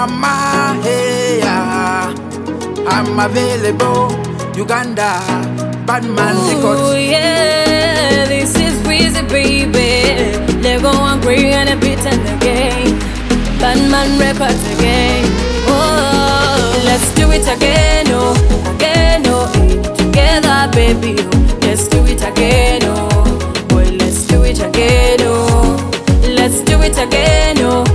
mama, hey, I'm available. Uganda, Badman Records. Oh yeah, this is Weezy, baby. They go on bring and a beat in the game. Badman Records again. Oh, let's do it again, oh, together, baby. Oh, let's do it again, oh, boy, let's do it again, oh, let's do it again, oh,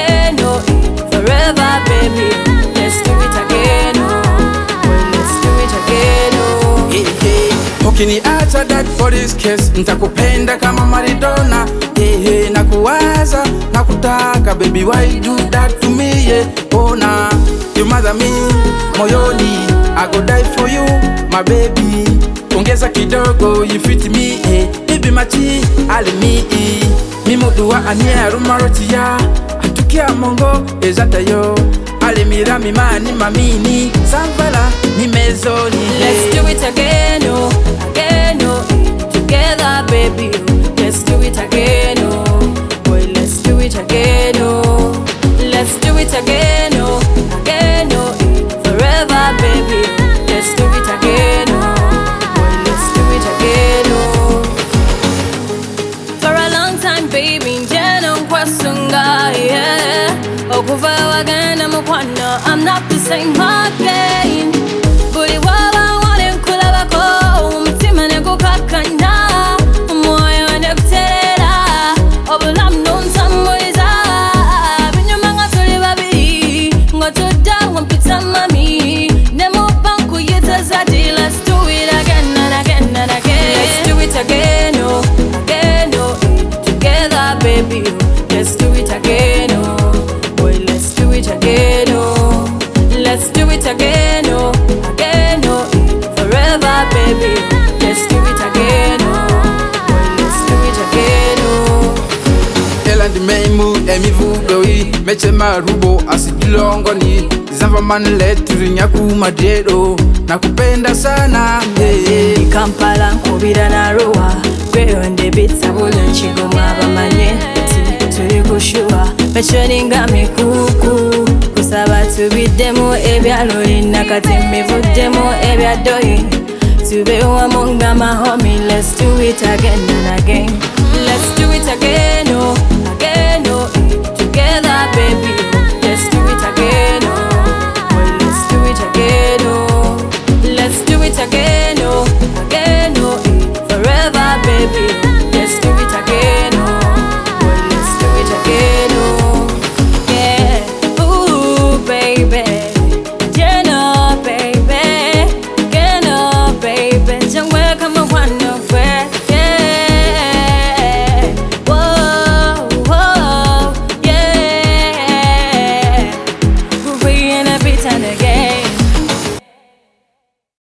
forever, baby. Let's do it again, oh, boy, let's do it again, oh. Hey, hey. Ukiniacha that for this case, nitakupenda kama Maradona. Hey, hey, nakuwaza, nakutaka, baby, why you do that to me? Yeah, oh nah, you mother me, moyoni, I go die for you, my baby. Ongeza kidogo, you fit me, eh. Baby machi, ali me, mimodua ania rumarotia, atukia mongo, ezata yo. Ali mirami mani mamini, samfala, ni mezoni. Let's do it again, oh, together, baby. Let's do it again, oh, boy, let's do it again, oh. Let's do it again, oh, forever, baby. Let's do it again, oh, boy, let's do it again, oh. For a long time, baby, Jeno Kwasunga, yeah. Okuva wagana mukwana, I'm not the same again. Buri wawa wane kulabako, umutima negukakanya, umoyo nekuterera, obulam nonsamuliza. Binyuma nga tuli babiri, nga tudda wampita mami, nemubanku yetazadi. Let's do it again and again and again. Let's do it again, oh, together, baby. Let's do it again, oh, boy, let's do it again, oh. Let's do it again, oh, forever, baby. Let's do it again, oh, boy, let's do it again, oh. Elandi meimu emivu doi meche marubo asidilongoni zamba manle turinyaku madero nakupenda sana, hey. Kampala nkubira na Arua gweyonde bitsa bulunchigoma bamanye tuli kushua mechoninga mikuku kusaba tubiddemu ebyalo nakati mivuddemu ebyadoyi tube wamu nga mahomi. Let's do it again and again.